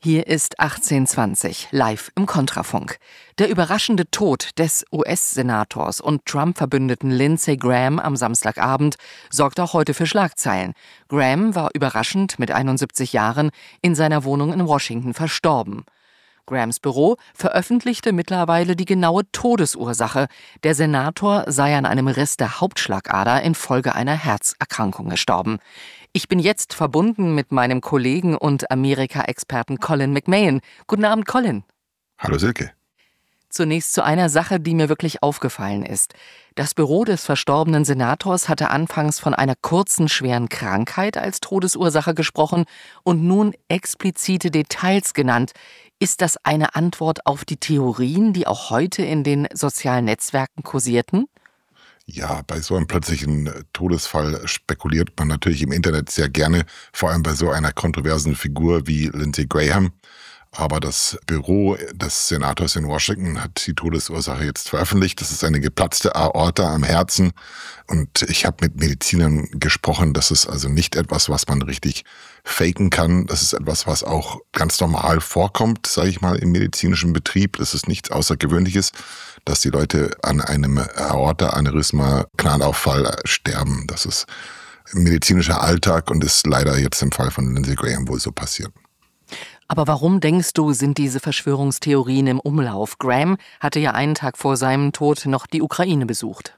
Hier ist 1820, live im Kontrafunk. Der überraschende Tod des US-Senators und Trump-Verbündeten Lindsey Graham am Samstagabend sorgt auch heute für Schlagzeilen. Graham war überraschend mit 71 Jahren in seiner Wohnung in Washington verstorben. Grahams Büro veröffentlichte mittlerweile die genaue Todesursache. Der Senator sei an einem Riss der Hauptschlagader infolge einer Herzerkrankung gestorben. Ich bin jetzt verbunden mit meinem Kollegen und Amerika-Experten Colin McMahon. Guten Abend, Colin. Hallo Silke. Zunächst zu einer Sache, die mir wirklich aufgefallen ist. Das Büro des verstorbenen Senators hatte anfangs von einer kurzen, schweren Krankheit als Todesursache gesprochen und nun explizite Details genannt. Ist das eine Antwort auf die Theorien, die auch heute in den sozialen Netzwerken kursierten? Ja, bei so einem plötzlichen Todesfall spekuliert man natürlich im Internet sehr gerne, vor allem bei so einer kontroversen Figur wie Lindsey Graham. Aber das Büro des Senators in Washington hat die Todesursache jetzt veröffentlicht. Das ist eine geplatzte Aorta am Herzen. Und ich habe mit Medizinern gesprochen. Das ist also nicht etwas, was man richtig faken kann. Das ist etwas, was auch ganz normal vorkommt, sage ich mal, im medizinischen Betrieb. Das ist nichts Außergewöhnliches, dass die Leute an einem Aorta-Aneurysma, Knallauffall sterben. Das ist medizinischer Alltag und ist leider jetzt im Fall von Lindsey Graham wohl so passiert. Aber warum, denkst du, sind diese Verschwörungstheorien im Umlauf? Graham hatte ja einen Tag vor seinem Tod noch die Ukraine besucht.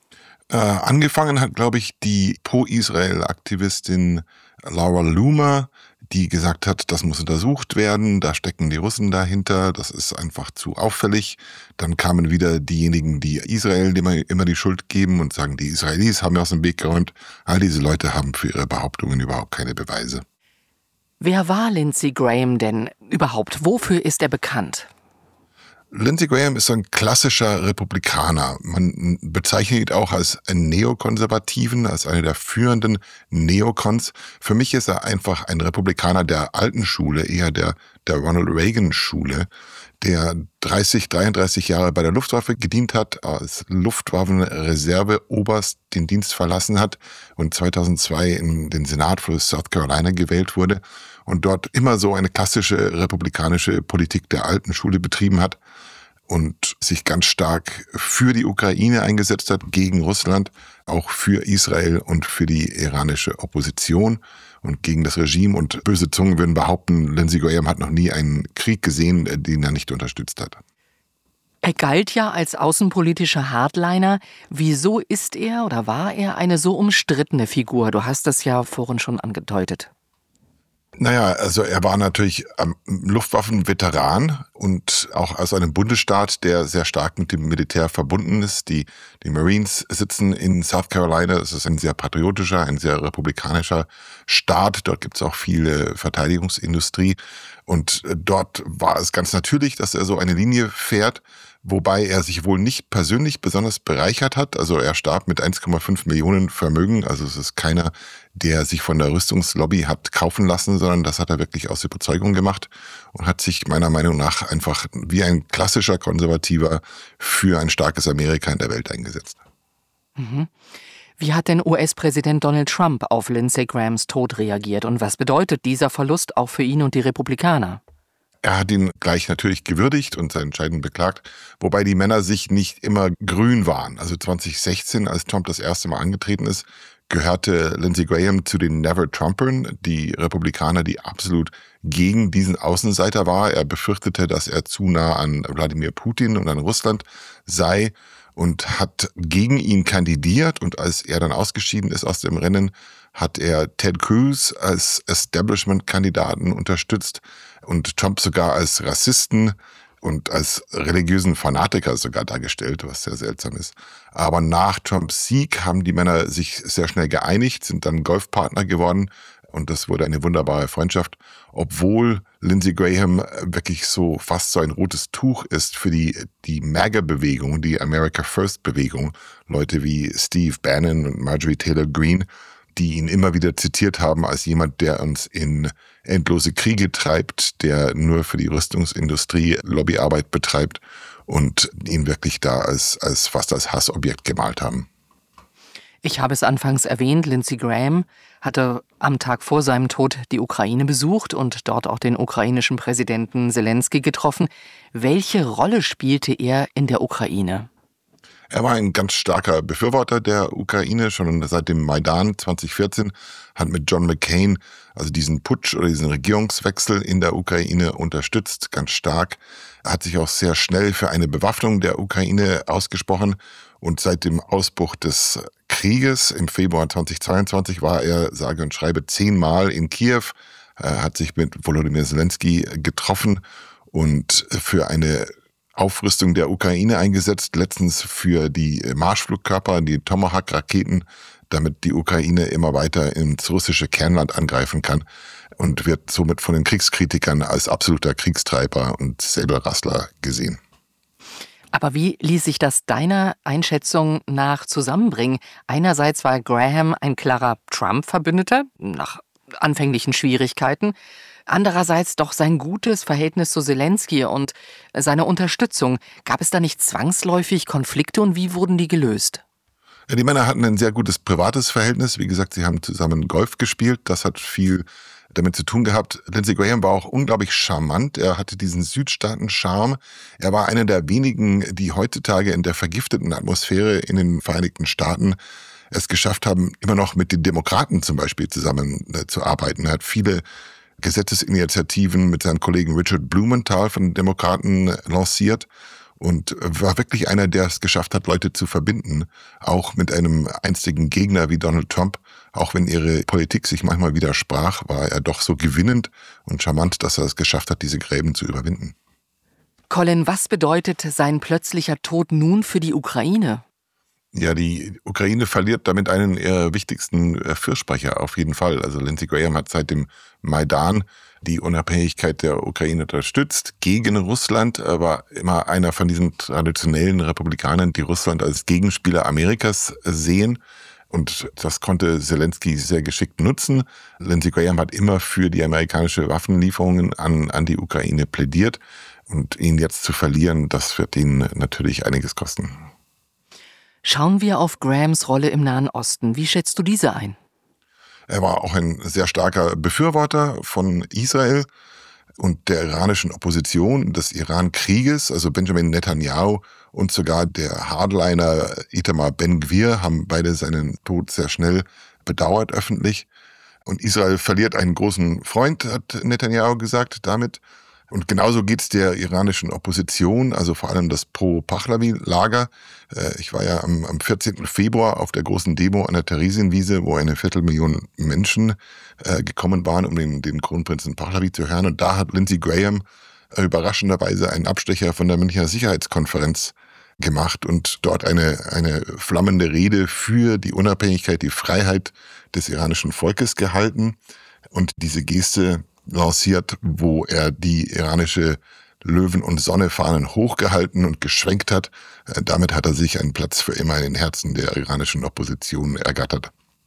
Angefangen hat, glaube ich, die Pro-Israel-Aktivistin Laura Loomer, die gesagt hat, das muss untersucht werden, da stecken die Russen dahinter, das ist einfach zu auffällig. Dann kamen wieder diejenigen, die Israel immer die Schuld geben und sagen, die Israelis haben ja aus dem Weg geräumt. All diese Leute haben für ihre Behauptungen überhaupt keine Beweise. Wer war Lindsey Graham denn überhaupt? Wofür ist er bekannt? Lindsey Graham ist ein klassischer Republikaner. Man bezeichnet ihn auch als einen Neokonservativen, als einer der führenden Neokons. Für mich ist er einfach ein Republikaner der alten Schule, eher der Ronald Reagan-Schule, der 33 Jahre bei der Luftwaffe gedient hat, als Luftwaffenreserveoberst den Dienst verlassen hat und 2002 in den Senat für South Carolina gewählt wurde und dort immer so eine klassische republikanische Politik der alten Schule betrieben hat und sich ganz stark für die Ukraine eingesetzt hat, gegen Russland, auch für Israel und für die iranische Opposition und gegen das Regime. Und böse Zungen würden behaupten, Lindsey Graham hat noch nie einen Krieg gesehen, den er nicht unterstützt hat. Er galt ja als außenpolitischer Hardliner. Wieso ist er oder war er eine so umstrittene Figur? Du hast das ja vorhin schon angedeutet. Naja, also er war natürlich Luftwaffenveteran und auch aus einem Bundesstaat, der sehr stark mit dem Militär verbunden ist. Die Marines sitzen in South Carolina. Es ist ein sehr patriotischer, ein sehr republikanischer Staat. Dort gibt es auch viele Verteidigungsindustrie. Und dort war es ganz natürlich, dass er so eine Linie fährt, wobei er sich wohl nicht persönlich besonders bereichert hat. Also er starb mit 1,5 Millionen Vermögen. Also es ist keiner, der sich von der Rüstungslobby hat kaufen lassen, sondern das hat er wirklich aus Überzeugung gemacht und hat sich meiner Meinung nach einfach wie ein klassischer Konservativer für ein starkes Amerika in der Welt eingesetzt. Mhm. Wie hat denn US-Präsident Donald Trump auf Lindsey Grahams Tod reagiert und was bedeutet dieser Verlust auch für ihn und die Republikaner? Er hat ihn gleich natürlich gewürdigt und sein Scheiden beklagt, wobei die Männer sich nicht immer grün waren. Also 2016, als Trump das erste Mal angetreten ist, gehörte Lindsey Graham zu den Never-Trumpern, die Republikaner, die absolut gegen diesen Außenseiter war. Er befürchtete, dass er zu nah an Wladimir Putin und an Russland sei und hat gegen ihn kandidiert. Und als er dann ausgeschieden ist aus dem Rennen, hat er Ted Cruz als Establishment-Kandidaten unterstützt und Trump sogar als Rassisten und als religiösen Fanatiker sogar dargestellt, was sehr seltsam ist. Aber nach Trumps Sieg haben die Männer sich sehr schnell geeinigt, sind dann Golfpartner geworden und das wurde eine wunderbare Freundschaft, obwohl Lindsey Graham wirklich so fast so ein rotes Tuch ist für die MAGA-Bewegung, die America First-Bewegung. Leute wie Steve Bannon und Marjorie Taylor Greene, die ihn immer wieder zitiert haben als jemand, der uns in endlose Kriege treibt, der nur für die Rüstungsindustrie Lobbyarbeit betreibt und ihn wirklich da fast als Hassobjekt gemalt haben. Ich habe es anfangs erwähnt, Lindsey Graham hatte am Tag vor seinem Tod die Ukraine besucht und dort auch den ukrainischen Präsidenten Selenskyj getroffen. Welche Rolle spielte er in der Ukraine? Er war ein ganz starker Befürworter der Ukraine. Schon seit dem Maidan 2014 hat mit John McCain also diesen Putsch oder diesen Regierungswechsel in der Ukraine unterstützt, ganz stark. Er hat sich auch sehr schnell für eine Bewaffnung der Ukraine ausgesprochen. Und seit dem Ausbruch des Krieges im Februar 2022 war er, sage und schreibe, 10-mal in Kiew. Er hat sich mit Volodymyr Selenskyj getroffen und für eine Aufrüstung der Ukraine eingesetzt, letztens für die Marschflugkörper, die Tomahawk-Raketen, damit die Ukraine immer weiter ins russische Kernland angreifen kann und wird somit von den Kriegskritikern als absoluter Kriegstreiber und Säbelrasseler gesehen. Aber wie ließ sich das deiner Einschätzung nach zusammenbringen? Einerseits war Graham ein klarer Trump-Verbündeter, nach anfänglichen Schwierigkeiten. Andererseits doch sein gutes Verhältnis zu Selenskyj und seine Unterstützung. Gab es da nicht zwangsläufig Konflikte und wie wurden die gelöst? Ja, die Männer hatten ein sehr gutes privates Verhältnis. Wie gesagt, sie haben zusammen Golf gespielt. Das hat viel damit zu tun gehabt. Lindsey Graham war auch unglaublich charmant. Er hatte diesen Südstaaten-Charme. Er war einer der wenigen, die heutzutage in der vergifteten Atmosphäre in den Vereinigten Staaten es geschafft haben, immer noch mit den Demokraten zum Beispiel zusammen zu arbeiten. Er hat viele Gesetzesinitiativen mit seinem Kollegen Richard Blumenthal von den Demokraten lanciert und war wirklich einer, der es geschafft hat, Leute zu verbinden, auch mit einem einstigen Gegner wie Donald Trump. Auch wenn ihre Politik sich manchmal widersprach, war er doch so gewinnend und charmant, dass er es geschafft hat, diese Gräben zu überwinden. Colin, was bedeutet sein plötzlicher Tod nun für die Ukraine? Ja, die Ukraine verliert damit einen ihrer wichtigsten Fürsprecher auf jeden Fall. Also Lindsey Graham hat seit dem Maidan die Unabhängigkeit der Ukraine unterstützt gegen Russland, war immer einer von diesen traditionellen Republikanern, die Russland als Gegenspieler Amerikas sehen. Und das konnte Selenskyj sehr geschickt nutzen. Lindsey Graham hat immer für die amerikanische Waffenlieferungen an die Ukraine plädiert. Und ihn jetzt zu verlieren, das wird ihn natürlich einiges kosten. Schauen wir auf Grahams Rolle im Nahen Osten. Wie schätzt du diese ein? Er war auch ein sehr starker Befürworter von Israel und der iranischen Opposition, des Iran-Krieges. Also Benjamin Netanyahu und sogar der Hardliner Itamar Ben-Gvir haben beide seinen Tod sehr schnell bedauert öffentlich. Und Israel verliert einen großen Freund, hat Netanyahu gesagt, damit. Und genauso geht's der iranischen Opposition, also vor allem das Pro-Pahlavi-Lager. Ich war ja am 14. Februar auf der großen Demo an der Theresienwiese, wo 250.000 Menschen gekommen waren, um den Kronprinzen Pahlavi zu hören. Und da hat Lindsey Graham überraschenderweise einen Abstecher von der Münchner Sicherheitskonferenz gemacht und dort eine flammende Rede für die Unabhängigkeit, die Freiheit des iranischen Volkes gehalten. Und diese Geste lanciert, wo er die iranische Löwen- und Sonne-Fahnen hochgehalten und geschwenkt hat. Damit hat er sich einen Platz für immer in den Herzen der iranischen Opposition ergattert.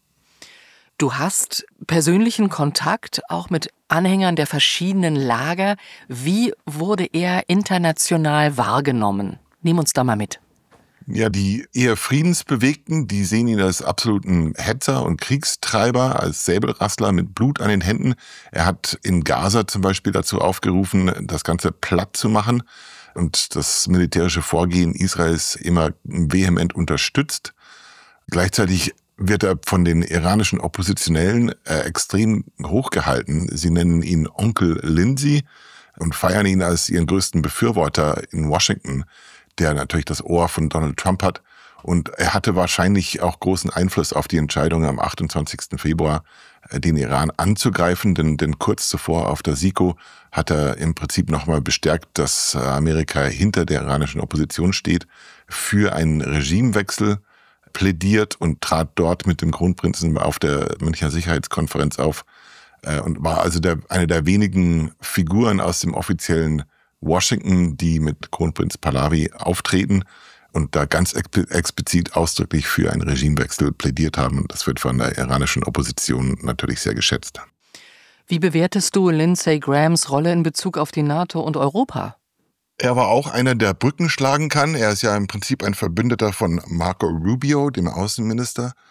Du hast persönlichen Kontakt auch mit Anhängern der verschiedenen Lager. Wie wurde er international wahrgenommen? Nimm uns da mal mit. Ja, die eher Friedensbewegten, die sehen ihn als absoluten Hetzer und Kriegstreiber, als Säbelrasseler mit Blut an den Händen. Er hat in Gaza zum Beispiel dazu aufgerufen, das Ganze platt zu machen und das militärische Vorgehen Israels immer vehement unterstützt. Gleichzeitig wird er von den iranischen Oppositionellen extrem hochgehalten. Sie nennen ihn Onkel Lindsey und feiern ihn als ihren größten Befürworter in Washington, der natürlich das Ohr von Donald Trump hat. Und er hatte wahrscheinlich auch großen Einfluss auf die Entscheidung am 28. Februar, den Iran anzugreifen. Denn kurz zuvor auf der SIKO hat er im Prinzip nochmal bestärkt, dass Amerika hinter der iranischen Opposition steht, für einen Regimewechsel plädiert und trat dort mit dem Kronprinzen auf der Münchner Sicherheitskonferenz auf und war also eine der wenigen Figuren aus dem offiziellen Washington, die mit Kronprinz Pahlavi auftreten und da ganz explizit ausdrücklich für einen Regimewechsel plädiert haben. Und das wird von der iranischen Opposition natürlich sehr geschätzt. Wie bewertest du Lindsey Grahams Rolle in Bezug auf die NATO und Europa? Er war auch einer, der Brücken schlagen kann. Er ist ja im Prinzip ein Verbündeter von Marco Rubio, dem Außenminister.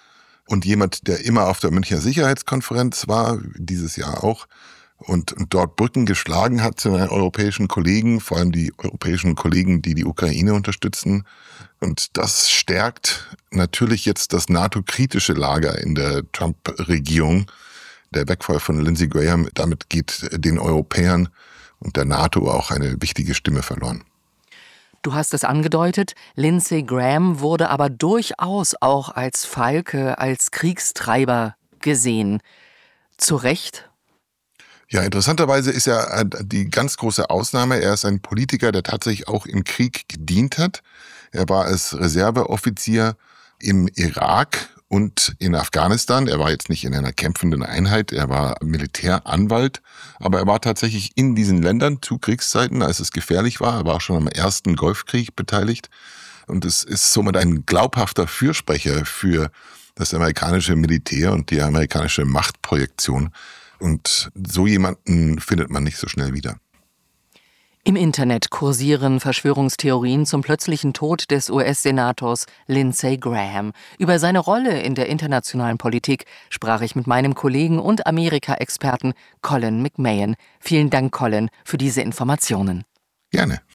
und jemand, der immer auf der Münchner Sicherheitskonferenz war, dieses Jahr auch, und dort Brücken geschlagen hat zu den europäischen Kollegen, vor allem die europäischen Kollegen, die die Ukraine unterstützen. Und das stärkt natürlich jetzt das NATO-kritische Lager in der Trump-Regierung. Der Wegfall von Lindsey Graham, damit geht den Europäern und der NATO auch eine wichtige Stimme verloren. Du hast es angedeutet, Lindsey Graham wurde aber durchaus auch als Falke, als Kriegstreiber gesehen. Zu Recht? Ja, interessanterweise ist er die ganz große Ausnahme. Er ist ein Politiker, der tatsächlich auch im Krieg gedient hat. Er war als Reserveoffizier im Irak und in Afghanistan. Er war jetzt nicht in einer kämpfenden Einheit, er war Militäranwalt, aber er war tatsächlich in diesen Ländern zu Kriegszeiten, als es gefährlich war. Er war auch schon am ersten Golfkrieg beteiligt und es ist somit ein glaubhafter Fürsprecher für das amerikanische Militär und die amerikanische Machtprojektion. Und so jemanden findet man nicht so schnell wieder. Im Internet kursieren Verschwörungstheorien zum plötzlichen Tod des US-Senators Lindsey Graham. Über seine Rolle in der internationalen Politik sprach ich mit meinem Kollegen und Amerika-Experten Colin McMahon. Vielen Dank, Colin, für diese Informationen. Gerne.